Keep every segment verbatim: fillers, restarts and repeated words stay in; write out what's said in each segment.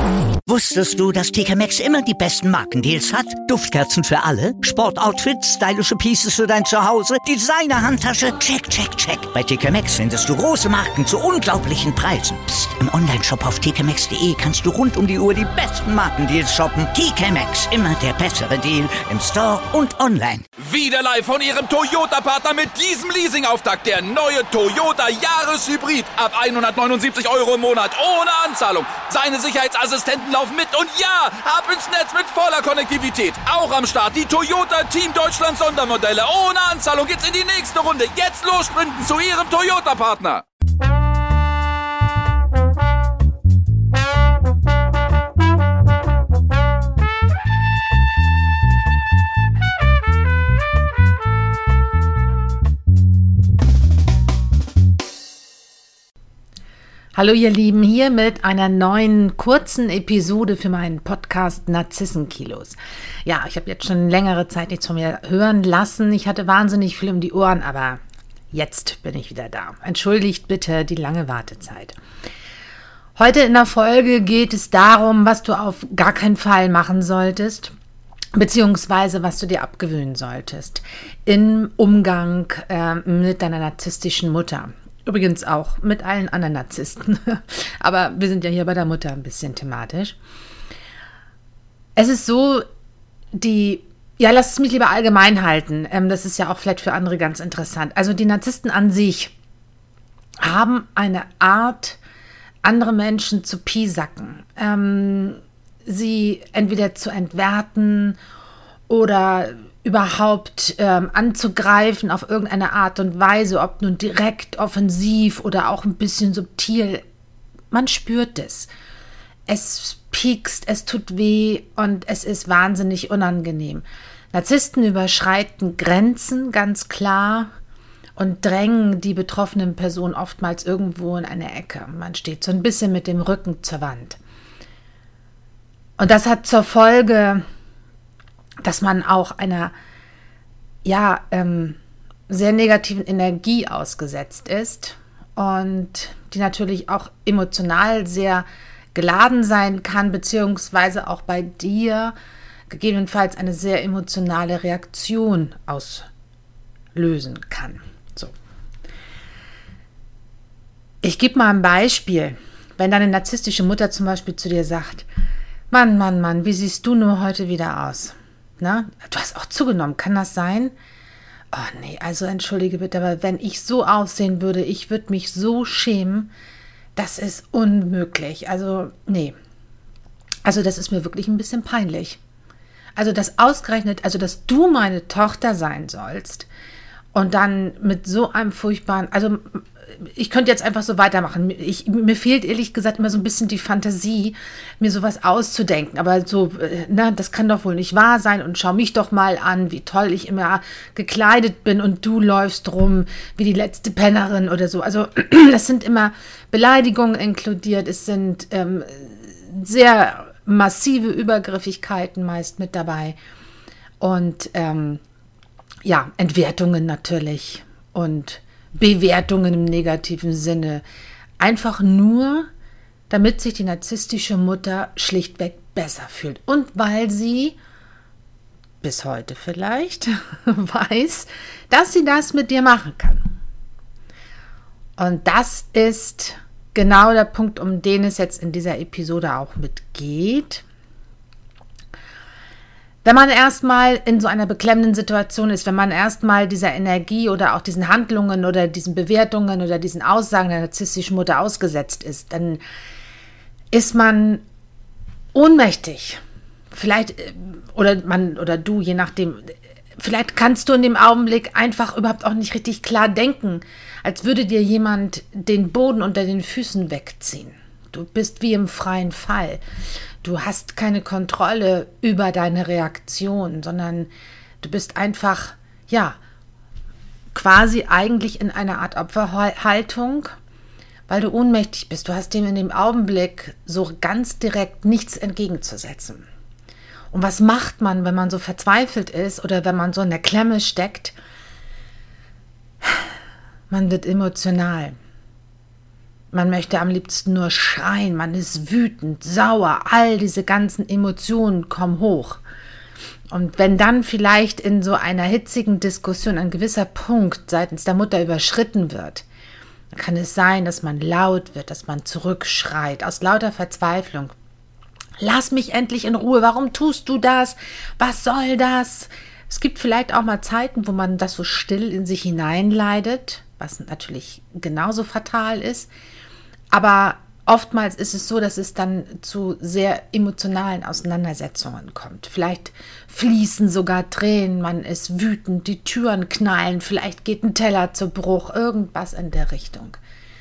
Wusstest du, dass T K Maxx immer die besten Markendeals hat? Duftkerzen für alle, Sportoutfits, stylische Pieces für dein Zuhause, Designer-Handtasche, check, check, check. Bei T K Maxx findest du große Marken zu unglaublichen Preisen. Psst. Im Onlineshop auf t k maxx punkt d e kannst du rund um die Uhr die besten Markendeals shoppen. T K Maxx, immer der bessere Deal im Store und online. Wieder live von Ihrem Toyota-Partner mit diesem Leasing-Auftakt. Der neue Toyota Jahreshybrid. Ab hundertneunundsiebzig Euro im Monat. Ohne Anzahlung. Seine Sicherheitsassistenten laufen mit. Und ja, ab ins Netz mit voller Konnektivität. Auch am Start die Toyota Team Deutschland Sondermodelle. Ohne Anzahlung geht's in die nächste Runde. Jetzt los sprinten zu Ihrem Toyota-Partner. Hallo ihr Lieben, hier mit einer neuen kurzen Episode für meinen Podcast Narzissenkilos. Ja, ich habe jetzt schon längere Zeit nichts von mir hören lassen. Ich hatte wahnsinnig viel um die Ohren, aber jetzt bin ich wieder da. Entschuldigt bitte die lange Wartezeit. Heute in der Folge geht es darum, was du auf gar keinen Fall machen solltest, beziehungsweise was du dir abgewöhnen solltest im Umgang äh, mit deiner narzisstischen Mutter. Übrigens auch mit allen anderen Narzissten, aber wir sind ja hier bei der Mutter ein bisschen thematisch. Es ist so, die, ja, lass es mich lieber allgemein halten, ähm, das ist ja auch vielleicht für andere ganz interessant. Also die Narzissten an sich haben eine Art, andere Menschen zu piesacken, ähm, sie entweder zu entwerten oder überhaupt ähm, anzugreifen auf irgendeine Art und Weise, ob nun direkt, offensiv oder auch ein bisschen subtil. Man spürt es. Es piekst, es tut weh und es ist wahnsinnig unangenehm. Narzissten überschreiten Grenzen, ganz klar, und drängen die betroffenen Person oftmals irgendwo in eine Ecke. Man steht so ein bisschen mit dem Rücken zur Wand. Und das hat zur Folge, dass man auch einer ja, ähm, sehr negativen Energie ausgesetzt ist und die natürlich auch emotional sehr geladen sein kann, beziehungsweise auch bei dir gegebenenfalls eine sehr emotionale Reaktion auslösen kann. So. Ich gebe mal ein Beispiel. Wenn deine narzisstische Mutter zum Beispiel zu dir sagt, Mann, Mann, Mann, wie siehst du nur heute wieder aus? Na, du hast auch zugenommen, kann das sein? Oh nee, also entschuldige bitte, aber wenn ich so aussehen würde, ich würde mich so schämen, das ist unmöglich. Also nee, also das ist mir wirklich ein bisschen peinlich. Also das ausgerechnet, also dass du meine Tochter sein sollst und dann mit so einem furchtbaren, also ich könnte jetzt einfach so weitermachen. Ich, mir fehlt ehrlich gesagt immer so ein bisschen die Fantasie, mir sowas auszudenken. Aber so, na, das kann doch wohl nicht wahr sein. Und schau mich doch mal an, wie toll ich immer gekleidet bin und du läufst rum wie die letzte Pennerin oder so. Also das sind immer Beleidigungen inkludiert. Es sind ähm, sehr massive Übergriffigkeiten meist mit dabei. Und ähm, ja, Entwertungen natürlich und Bewertungen im negativen Sinne. Einfach nur, damit sich die narzisstische Mutter schlichtweg besser fühlt. Und weil sie bis heute vielleicht weiß, dass sie das mit dir machen kann. Und das ist genau der Punkt, um den es jetzt in dieser Episode auch mitgeht. Wenn man erstmal in so einer beklemmenden Situation ist, wenn man erstmal dieser Energie oder auch diesen Handlungen oder diesen Bewertungen oder diesen Aussagen der narzisstischen Mutter ausgesetzt ist, dann ist man ohnmächtig. Vielleicht, oder man oder du, je nachdem, vielleicht kannst du in dem Augenblick einfach überhaupt auch nicht richtig klar denken, als würde dir jemand den Boden unter den Füßen wegziehen. Du bist wie im freien Fall. Du hast keine Kontrolle über deine Reaktion, sondern du bist einfach, ja, quasi eigentlich in einer Art Opferhaltung, weil du ohnmächtig bist. Du hast dem in dem Augenblick so ganz direkt nichts entgegenzusetzen. Und was macht man, wenn man so verzweifelt ist oder wenn man so in der Klemme steckt? Man wird emotional. Man möchte am liebsten nur schreien, man ist wütend, sauer, all diese ganzen Emotionen kommen hoch. Und wenn dann vielleicht in so einer hitzigen Diskussion ein gewisser Punkt seitens der Mutter überschritten wird, dann kann es sein, dass man laut wird, dass man zurückschreit, aus lauter Verzweiflung. Lass mich endlich in Ruhe, warum tust du das? Was soll das? Es gibt vielleicht auch mal Zeiten, wo man das so still in sich hineinleidet, was natürlich genauso fatal ist. Aber oftmals ist es so, dass es dann zu sehr emotionalen Auseinandersetzungen kommt. Vielleicht fließen sogar Tränen, man ist wütend, die Türen knallen, vielleicht geht ein Teller zu Bruch, irgendwas in der Richtung.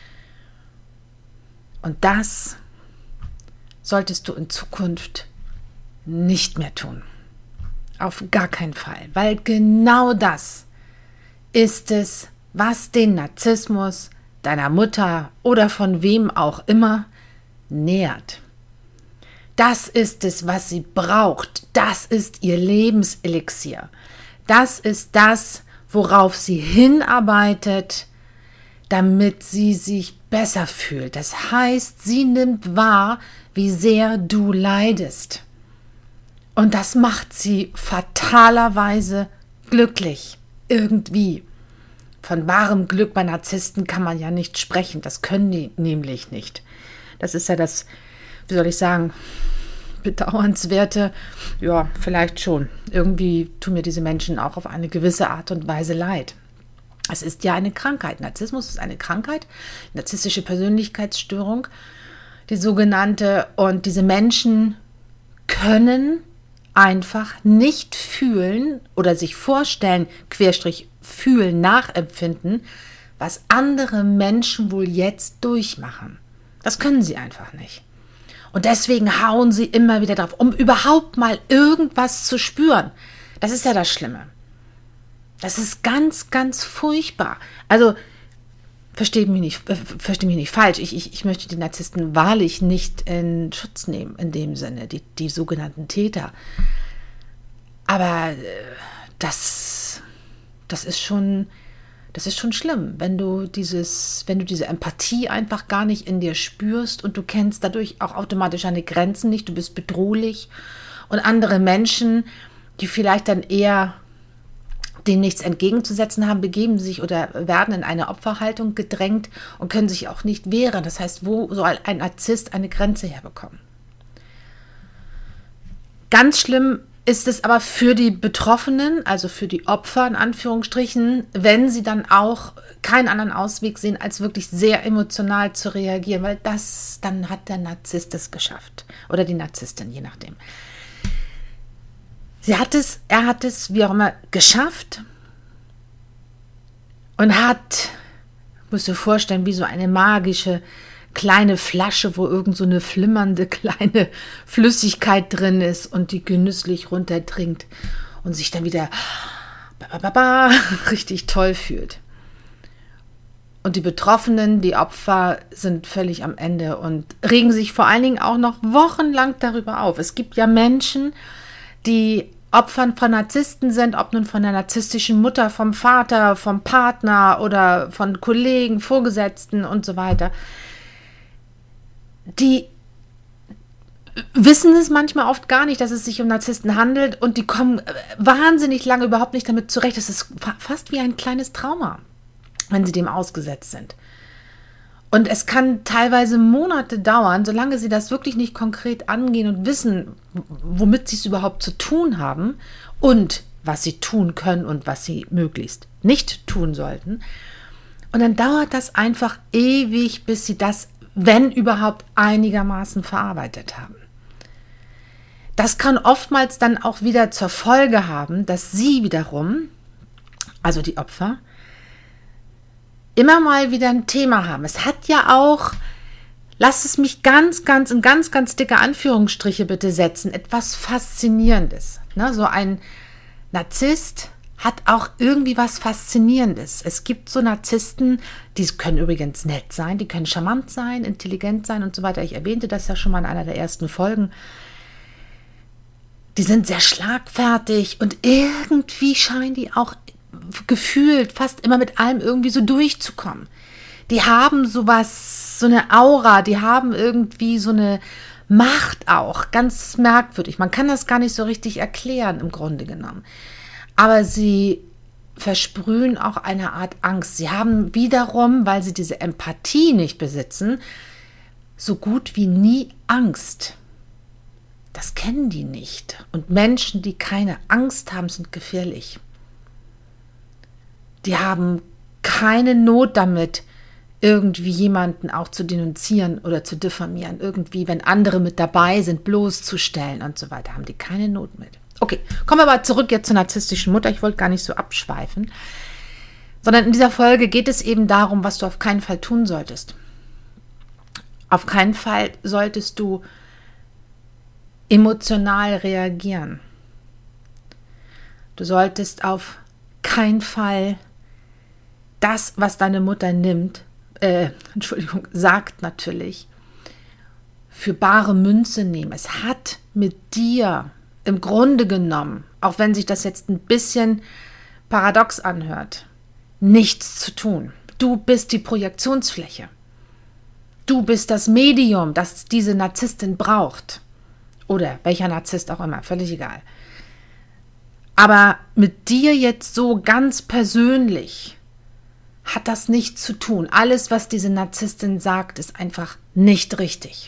Und das solltest du in Zukunft nicht mehr tun. Auf gar keinen Fall, weil genau das ist es, was den Narzissmus deiner Mutter oder von wem auch immer nährt. Das ist es, was sie braucht. Das ist ihr Lebenselixier. Das ist das, worauf sie hinarbeitet, damit sie sich besser fühlt. Das heißt, sie nimmt wahr, wie sehr du leidest. Und das macht sie fatalerweise glücklich. Irgendwie. Von wahrem Glück bei Narzissten kann man ja nicht sprechen. Das können die nämlich nicht. Das ist ja das, wie soll ich sagen, bedauernswerte, ja, vielleicht schon. Irgendwie tun mir diese Menschen auch auf eine gewisse Art und Weise leid. Es ist ja eine Krankheit. Narzissmus ist eine Krankheit, narzisstische Persönlichkeitsstörung, die sogenannte. Und diese Menschen können einfach nicht fühlen oder sich vorstellen, Querstrich fühlen, nachempfinden, was andere Menschen wohl jetzt durchmachen. Das können sie einfach nicht. Und deswegen hauen sie immer wieder drauf, um überhaupt mal irgendwas zu spüren. Das ist ja das Schlimme. Das ist ganz, ganz furchtbar. Also, verstehe mich nicht, äh, verstehe mich nicht falsch. Ich, ich, ich möchte die Narzissten wahrlich nicht in Schutz nehmen, in dem Sinne, die, die sogenannten Täter. Aber äh, das, das ist schon, das ist schon schlimm, wenn du dieses, wenn du diese Empathie einfach gar nicht in dir spürst und du kennst dadurch auch automatisch deine Grenzen nicht, du bist bedrohlich und andere Menschen, die vielleicht dann eher denen nichts entgegenzusetzen haben, begeben sich oder werden in eine Opferhaltung gedrängt und können sich auch nicht wehren. Das heißt, wo soll ein Narzisst eine Grenze herbekommen? Ganz schlimm ist es aber für die Betroffenen, also für die Opfer in Anführungsstrichen, wenn sie dann auch keinen anderen Ausweg sehen, als wirklich sehr emotional zu reagieren, weil das, dann hat der Narzisst es geschafft oder die Narzisstin, je nachdem. Sie hat es, er hat es, wie auch immer, geschafft und hat, musst du dir vorstellen, wie so eine magische kleine Flasche, wo irgend so eine flimmernde kleine Flüssigkeit drin ist und die genüsslich runtertrinkt und sich dann wieder ba, ba, ba, richtig toll fühlt. Und die Betroffenen, die Opfer, sind völlig am Ende und regen sich vor allen Dingen auch noch wochenlang darüber auf. Es gibt ja Menschen, die Opfern von Narzissten sind, ob nun von der narzisstischen Mutter, vom Vater, vom Partner oder von Kollegen, Vorgesetzten und so weiter. Die wissen es manchmal oft gar nicht, dass es sich um Narzissten handelt und die kommen wahnsinnig lange überhaupt nicht damit zurecht. Das ist fast wie ein kleines Trauma, wenn sie dem ausgesetzt sind. Und es kann teilweise Monate dauern, solange sie das wirklich nicht konkret angehen und wissen, womit sie es überhaupt zu tun haben und was sie tun können und was sie möglichst nicht tun sollten. Und dann dauert das einfach ewig, bis sie das, wenn überhaupt, einigermaßen verarbeitet haben. Das kann oftmals dann auch wieder zur Folge haben, dass sie wiederum, also die Opfer, immer mal wieder ein Thema haben. Es hat ja auch, lasst es mich ganz, ganz in ganz, ganz dicke Anführungsstriche bitte setzen, etwas Faszinierendes. Ne? So ein Narzisst hat auch irgendwie was Faszinierendes. Es gibt so Narzissten, die können übrigens nett sein, die können charmant sein, intelligent sein und so weiter. Ich erwähnte das ja schon mal in einer der ersten Folgen. Die sind sehr schlagfertig und irgendwie scheinen die auch gefühlt fast immer mit allem irgendwie so durchzukommen. die haben sowas, so eine Aura, die haben irgendwie so eine Macht auch, ganz merkwürdig. Man kann das gar nicht so richtig erklären im Grunde genommen. Aber sie versprühen auch eine Art Angst. Sie haben wiederum, weil sie diese Empathie nicht besitzen, so gut wie nie Angst. Das kennen die nicht. Und Menschen, die keine Angst haben, sind gefährlich. Die haben keine Not damit, irgendwie jemanden auch zu denunzieren oder zu diffamieren. Irgendwie, wenn andere mit dabei sind, bloßzustellen und so weiter, haben die keine Not mit. Okay, kommen wir aber zurück jetzt zur narzisstischen Mutter. Ich wollte gar nicht so abschweifen. Sondern in dieser Folge geht es eben darum, was du auf keinen Fall tun solltest. Auf keinen Fall solltest du emotional reagieren. Du solltest auf keinen Fall das, was deine Mutter nimmt, äh, Entschuldigung, sagt natürlich, für bare Münze nehmen. Es hat mit dir im Grunde genommen, auch wenn sich das jetzt ein bisschen paradox anhört, nichts zu tun. Du bist die Projektionsfläche. Du bist das Medium, das diese Narzisstin braucht. Oder welcher Narzisst auch immer, völlig egal. Aber mit dir jetzt so ganz persönlich hat das nichts zu tun. Alles, was diese Narzisstin sagt, ist einfach nicht richtig.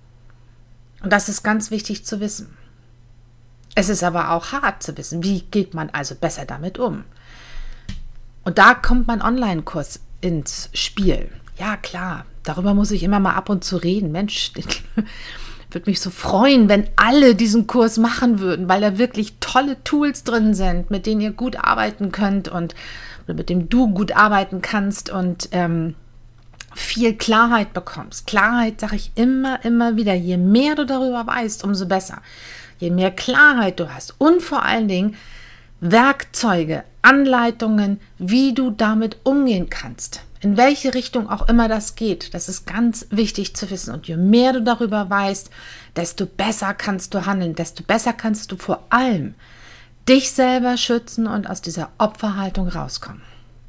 Und das ist ganz wichtig zu wissen. Es ist aber auch hart zu wissen, wie geht man also besser damit um. Und da kommt mein Online-Kurs ins Spiel. Ja, klar, darüber muss ich immer mal ab und zu reden. Mensch, würde mich so freuen, wenn alle diesen Kurs machen würden, weil da wirklich tolle Tools drin sind, mit denen ihr gut arbeiten könnt und oder mit dem du gut arbeiten kannst und ähm, viel Klarheit bekommst. Klarheit sage ich immer, immer wieder. Je mehr du darüber weißt, umso besser. Je mehr Klarheit du hast und vor allen Dingen Werkzeuge, Anleitungen, wie du damit umgehen kannst. In welche Richtung auch immer das geht, das ist ganz wichtig zu wissen. Und je mehr du darüber weißt, desto besser kannst du handeln, desto besser kannst du vor allem dich selber schützen und aus dieser Opferhaltung rauskommen.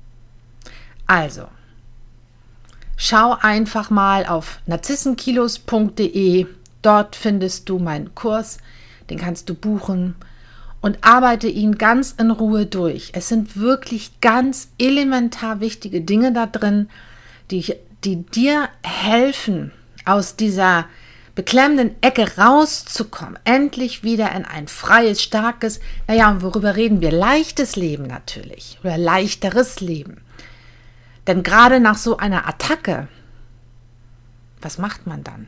Also, schau einfach mal auf narzissenkilos punkt de, dort findest du meinen Kurs, den kannst du buchen und arbeite ihn ganz in Ruhe durch. Es sind wirklich ganz elementar wichtige Dinge da drin, die, die dir helfen, aus dieser beklemmenden Ecke rauszukommen, endlich wieder in ein freies, starkes, naja, und worüber reden wir? Leichtes Leben natürlich oder leichteres Leben. Denn gerade nach so einer Attacke, was macht man dann?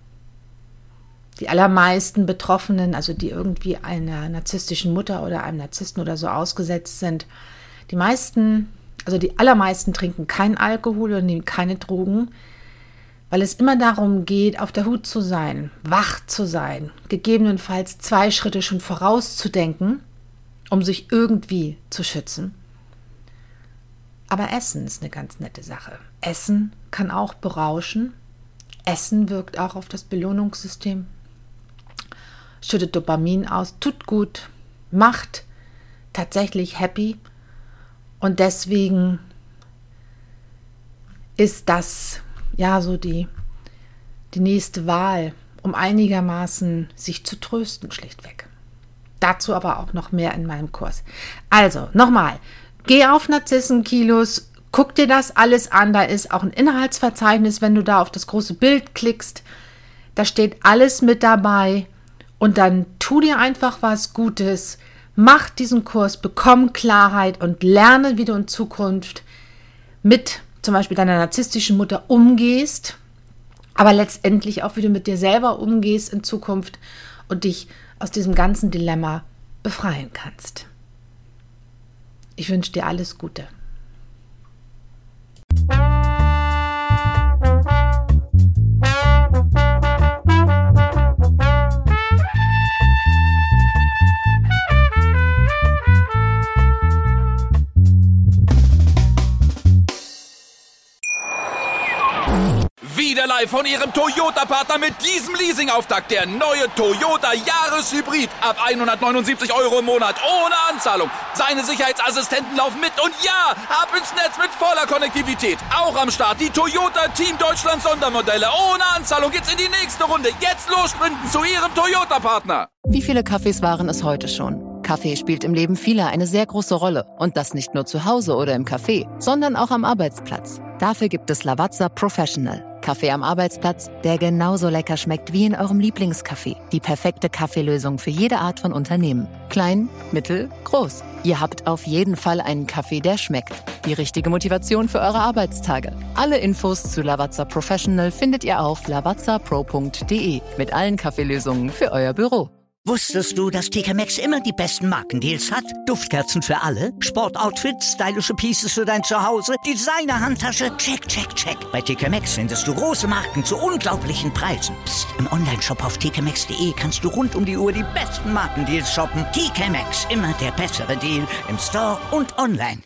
Die allermeisten Betroffenen, also die irgendwie einer narzisstischen Mutter oder einem Narzissten oder so ausgesetzt sind, die meisten, also die allermeisten trinken keinen Alkohol oder nehmen keine Drogen, weil es immer darum geht, auf der Hut zu sein, wach zu sein, gegebenenfalls zwei Schritte schon vorauszudenken, um sich irgendwie zu schützen. Aber Essen ist eine ganz nette Sache. Essen kann auch berauschen. Essen wirkt auch auf das Belohnungssystem, schüttet Dopamin aus, tut gut, macht tatsächlich happy. Und deswegen ist das ja so die, die nächste Wahl, um einigermaßen sich zu trösten, schlichtweg. Dazu aber auch noch mehr in meinem Kurs. Also, nochmal, geh auf Narzissenkilos, guck dir das alles an, da ist auch ein Inhaltsverzeichnis, wenn du da auf das große Bild klickst, da steht alles mit dabei und dann tu dir einfach was Gutes, mach diesen Kurs, bekomm Klarheit und lerne, wie du in Zukunft mit zum Beispiel deiner narzisstischen Mutter umgehst, aber letztendlich auch, wie du mit dir selber umgehst in Zukunft und dich aus diesem ganzen Dilemma befreien kannst. Ich wünsche dir alles Gute. Drive von Ihrem Toyota-Partner mit diesem Leasing-Auftakt. Der neue Toyota Jahreshybrid. Ab hundertneunundsiebzig Euro im Monat. Ohne Anzahlung. Seine Sicherheitsassistenten laufen mit. Und ja, ab ins Netz mit voller Konnektivität. Auch am Start die Toyota Team Deutschland Sondermodelle. Ohne Anzahlung geht's in die nächste Runde. Jetzt los sprinten zu Ihrem Toyota-Partner. Wie viele Kaffees waren es heute schon? Kaffee spielt im Leben vieler eine sehr große Rolle. Und das nicht nur zu Hause oder im Café, sondern auch am Arbeitsplatz. Dafür gibt es Lavazza Professional. Kaffee am Arbeitsplatz, der genauso lecker schmeckt wie in eurem Lieblingscafé. Die perfekte Kaffeelösung für jede Art von Unternehmen. Klein, mittel, groß. Ihr habt auf jeden Fall einen Kaffee, der schmeckt. Die richtige Motivation für eure Arbeitstage. Alle Infos zu Lavazza Professional findet ihr auf lavazza pro punkt de mit allen Kaffeelösungen für euer Büro. Wusstest du, dass T K Maxx immer die besten Markendeals hat? Duftkerzen für alle, Sportoutfits, stylische Pieces für dein Zuhause, Designer-Handtasche, check, check, check. Bei T K Maxx findest du große Marken zu unglaublichen Preisen. Psst. Im Onlineshop auf t k maxx punkt de kannst du rund um die Uhr die besten Markendeals shoppen. T K Maxx, immer der bessere Deal im Store und online.